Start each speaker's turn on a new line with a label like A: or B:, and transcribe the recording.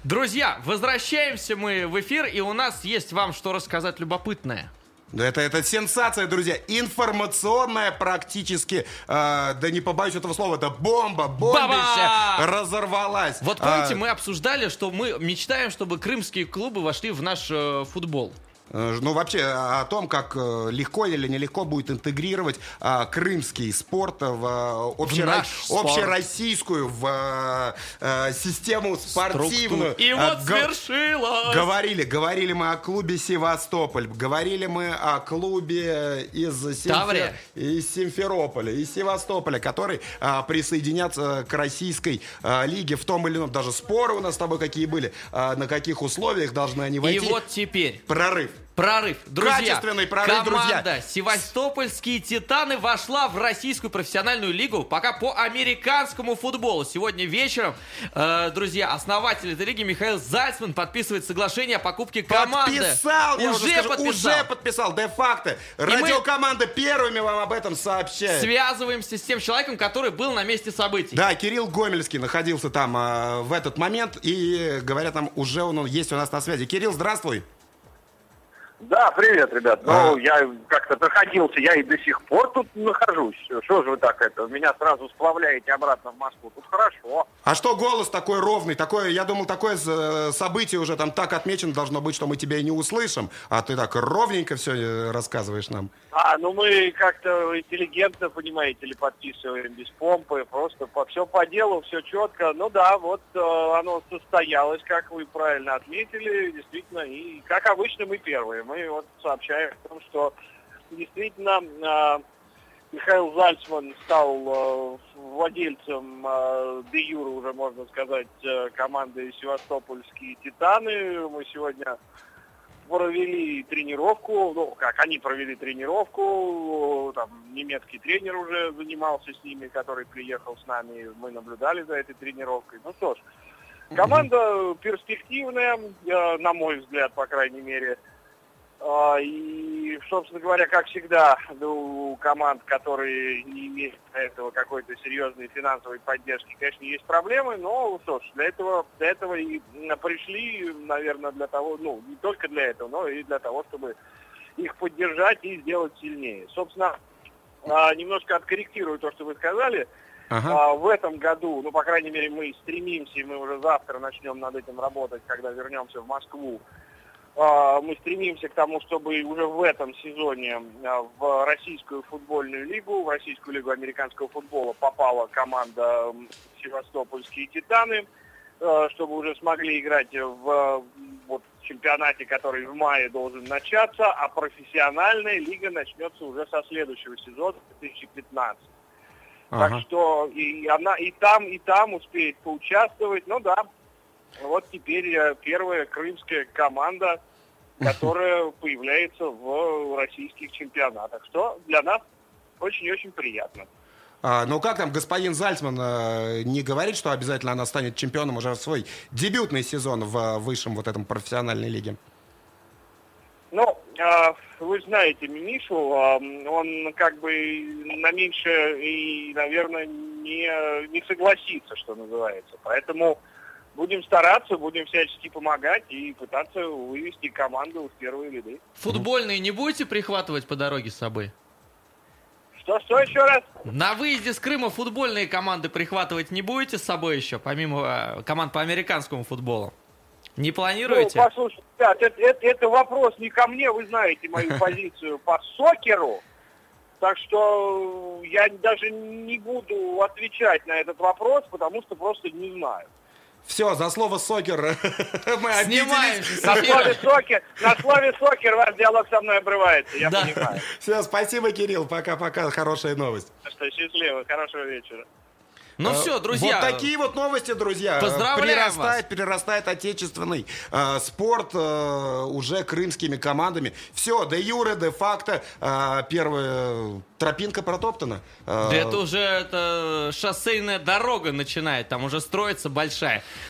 A: Друзья, возвращаемся мы в эфир, и у нас есть вам что рассказать любопытное.
B: Да, это сенсация, друзья. Информационная практически, да не побоюсь этого слова, это бомбища разорвалась.
A: Вот помните, мы обсуждали, что мы мечтаем, чтобы крымские клубы вошли в наш футбол.
B: Ну, вообще, о том, как легко или нелегко будет интегрировать крымский спорт в общероссийскую систему спортивную.
A: И вот свершилось!
B: Говорили мы о клубе «Севастополь», говорили мы о клубе из Симферополя, из Севастополя, который присоединятся к российской лиге в том или ином. Даже споры у нас с тобой какие были, на каких условиях должны они войти.
A: И вот теперь...
B: Прорыв,
A: друзья.
B: Качественный прорыв, друзья.
A: Команда «Севастопольские Титаны» вошла в российскую профессиональную лигу, пока по американскому футболу. Сегодня вечером, друзья, основатель этой лиги Михаил Зальцман подписывает соглашение о покупке команды.
B: Уже подписал, де-факто. Радиокоманда первыми вам об этом сообщает.
A: Связываемся с тем человеком, который был на месте событий.
B: Да, Кирилл Гомельский находился там в этот момент, и, говорят, там уже он есть у нас на связи. Кирилл, здравствуй.
C: Да, привет, ребят. Ну, я как-то находился, я и до сих пор тут нахожусь. Что же вы так меня сразу сплавляете обратно в Москву? Тут хорошо.
B: А что голос такой ровный? Я думал, такое событие уже там так отмечено должно быть, что мы тебя и не услышим. А ты так ровненько все рассказываешь нам.
C: Ну мы как-то интеллигентно, понимаете ли, подписываем без помпы. Просто все по делу, все четко. Ну да, вот оно состоялось, как вы правильно отметили, действительно. И как обычно мы первые. Мы вот сообщаем о том, что действительно Михаил Зальцман стал владельцем де юре, уже можно сказать, команды «Севастопольские Титаны». Мы сегодня провели тренировку, они провели тренировку, там немецкий тренер уже занимался с ними, который приехал с нами, мы наблюдали за этой тренировкой. Ну что ж, команда перспективная, на мой взгляд, по крайней мере. И, собственно говоря, как всегда, у команд, которые не имеют для этого какой-то серьезной финансовой поддержки, конечно, есть проблемы, но, что ж, для этого и пришли, наверное, для того, не только для этого, но и для того, чтобы их поддержать и сделать сильнее. Собственно, немножко откорректирую то, что вы сказали. В этом году, по крайней мере, мы стремимся, и мы уже завтра начнем над этим работать, когда вернемся в Москву. Мы стремимся к тому, чтобы уже в этом сезоне в российскую футбольную лигу, в российскую лигу американского футбола попала команда «Севастопольские Титаны», чтобы уже смогли играть в чемпионате, который в мае должен начаться, а профессиональная лига начнется уже со следующего сезона, 2015. Так что и там успеет поучаствовать. Ну да. Вот теперь первая крымская команда, которая появляется в российских чемпионатах, что для нас очень и очень приятно.
B: Как там господин Зальцман не говорит, что обязательно она станет чемпионом уже в свой дебютный сезон в высшем этом профессиональной лиге?
C: Вы знаете Мишу, он как бы на меньше и, наверное, не согласится, что называется. Поэтому будем стараться, будем всячески помогать и пытаться вывести команду в первые ряды.
A: Футбольные не будете прихватывать по дороге с собой?
C: Что еще раз?
A: На выезде с Крыма футбольные команды прихватывать не будете с собой еще, помимо команд по американскому футболу? Не планируете?
C: Послушайте, ребят, это вопрос не ко мне, вы знаете мою позицию по сокеру. Так что я даже не буду отвечать на этот вопрос, потому что просто не знаю.
B: Все, за слово «сокер» мы
A: снимаемся.
C: На слове «сокер» ваш диалог со мной обрывается, я понимаю.
B: Все, спасибо, Кирилл, пока-пока, хорошая новость.
C: Счастливо, хорошего вечера.
A: Ну все, друзья.
B: Вот такие вот новости, друзья.
A: Поздравляем вас.
B: Перерастает отечественный спорт уже крымскими командами. Все, де юре, де факто, первая тропинка протоптана.
A: Да это уже шоссейная дорога начинает, там уже строится большая.